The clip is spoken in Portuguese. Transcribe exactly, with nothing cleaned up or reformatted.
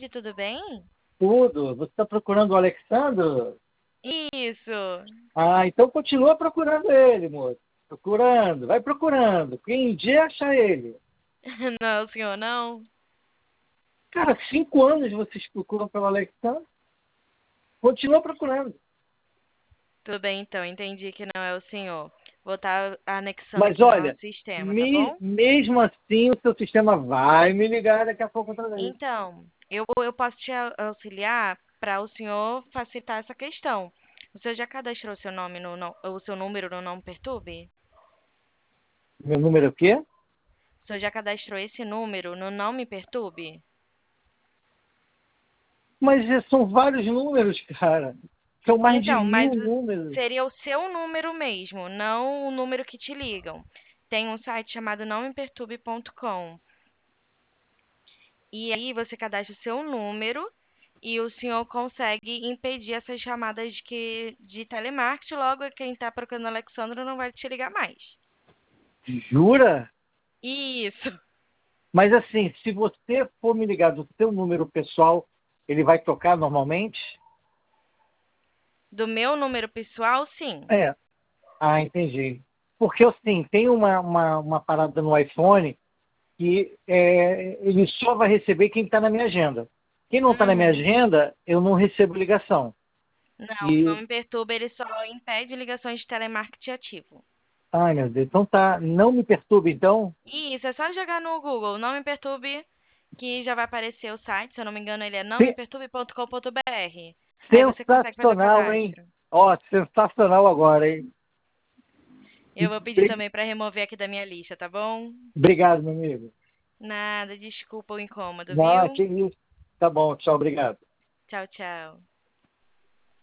tarde, tudo bem? Tudo. Você está procurando o Alexandro? Isso. Ah, então continua procurando ele, moço. Procurando, vai procurando. Quem dia acha ele? Não, senhor, não. Cara, cinco anos vocês procuram pelo Alexandro? Continua procurando. Tudo bem, então, entendi que não é o senhor. Vou estar anexando Mas aqui no nosso olha, sistema, tá me- bom? mesmo assim o seu sistema vai me ligar daqui a pouco outra vez. Então, eu, eu posso te au- auxiliar para o senhor facilitar essa questão. O senhor já cadastrou seu nome no, no- o seu número no Não Me Perturbe? Meu número é o quê? O senhor já cadastrou esse número no Não Me Perturbe? Mas é- são vários números, cara. São mais de Então, mas mil o- números. seria o seu número mesmo, não o número que te ligam. Tem um site chamado não me perturbe ponto com. E aí você cadastra o seu número e o senhor consegue impedir essas chamadas que, de telemarketing. Logo, quem está procurando o Alexandre não vai te ligar mais. Jura? Isso. Mas assim, se você for me ligar do seu número pessoal, ele vai tocar normalmente? Do meu número pessoal, sim. É. Ah, entendi. Porque assim, tem uma, uma, uma parada no iPhone que é, ele só vai receber quem está na minha agenda. Quem não está na minha Uhum. agenda, eu não recebo ligação. Não, não E, me perturba, ele só impede ligações de telemarketing ativo. ai meu Deus, então tá, não me perturbe então. Isso, é só jogar no Google, não me perturbe, que já vai aparecer o site, se eu não me engano, ele é não me Se- perturbe ponto com ponto br. Aí você consegue fazer o Sensacional, hein? cadastro. Ó, sensacional agora, hein? Eu vou pedir também para remover aqui da minha lista, tá bom? Obrigado, meu amigo. Nada, desculpa o incômodo, Não, viu? que isso. Tá bom, tchau, obrigado. Tchau, tchau.